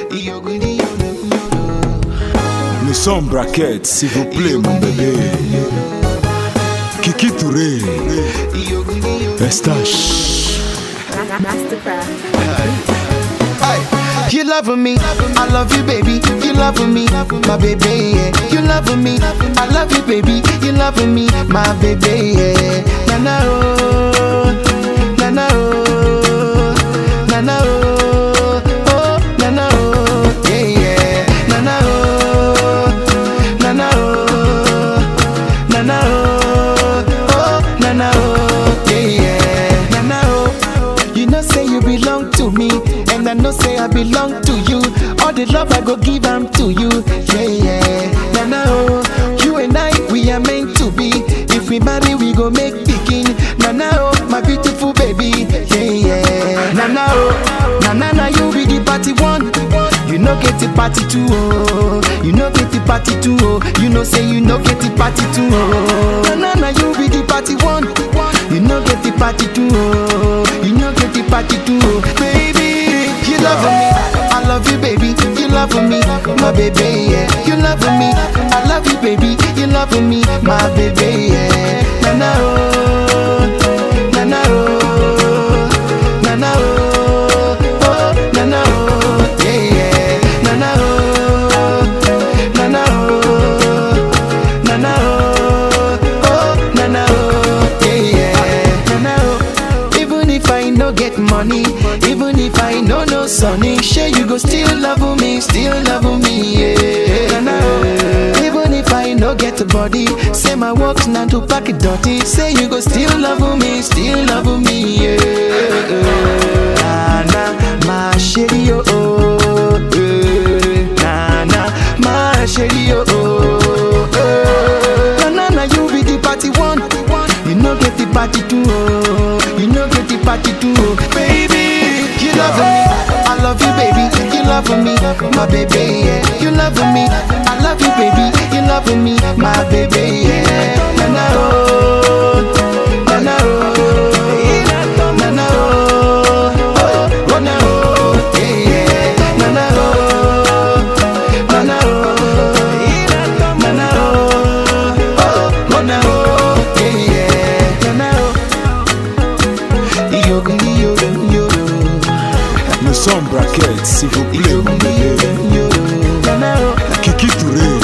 Nous sommes braquettes, s'il vous plaît, mon bébé. Kiki Touré, Estache. You love me, I love you, baby. You love me, my baby. Yeah. You love me, I love you, baby. You love me, my baby. Yeah. Na na oh, na na oh, na na oh, oh na na oh, yeah yeah. Na na oh, na na oh, na na oh, oh na na oh, yeah yeah. Na na oh, you know say you belong to me. And I know say I belong to you. All the love I go give am to you. Yeah, yeah. Now, now, you and I, we are meant to be. If we marry, we go make pikin. Now, my beautiful baby. Yeah, yeah. Now, you be the party one. You know get the party two, oh. You know get the party two, oh. You know say you know get the party two, oh. Now, you be the party one. You know get the party two, oh. You know get the party two, oh. Baby. You love me, I love you, baby. You love me, my baby, yeah. You love me, I love you, baby. You love me, my baby, yeah. Na na oh, na na oh, na na oh, oh na na oh, yeah yeah. Na na oh, na na oh, na na oh, oh na na oh, yeah yeah. Na na oh. Even if I no get money. Even if I know no sunny, sure you go still love me, yeah. Even if I no get a body, say my work's not to pack it dirty. Say you go still love me, yeah. Nana, my shady oh, Nana, my shady oh, Nana, you be the party one. You know get the party two, oh. You know get the party two, oh. Baby. You love me, I love you, baby. You love me, my baby, yeah. You love me, I love you, baby. You love me, my baby, yeah. Na na oh, na na oh, na na oh, oh na oh, yeah yeah. Na na oh, na na oh, na na oh, oh na oh, yeah yeah. Na na oh, yo. Nous sommes braquettes, s'il vous plaît, mon bébé. Kiki Touré.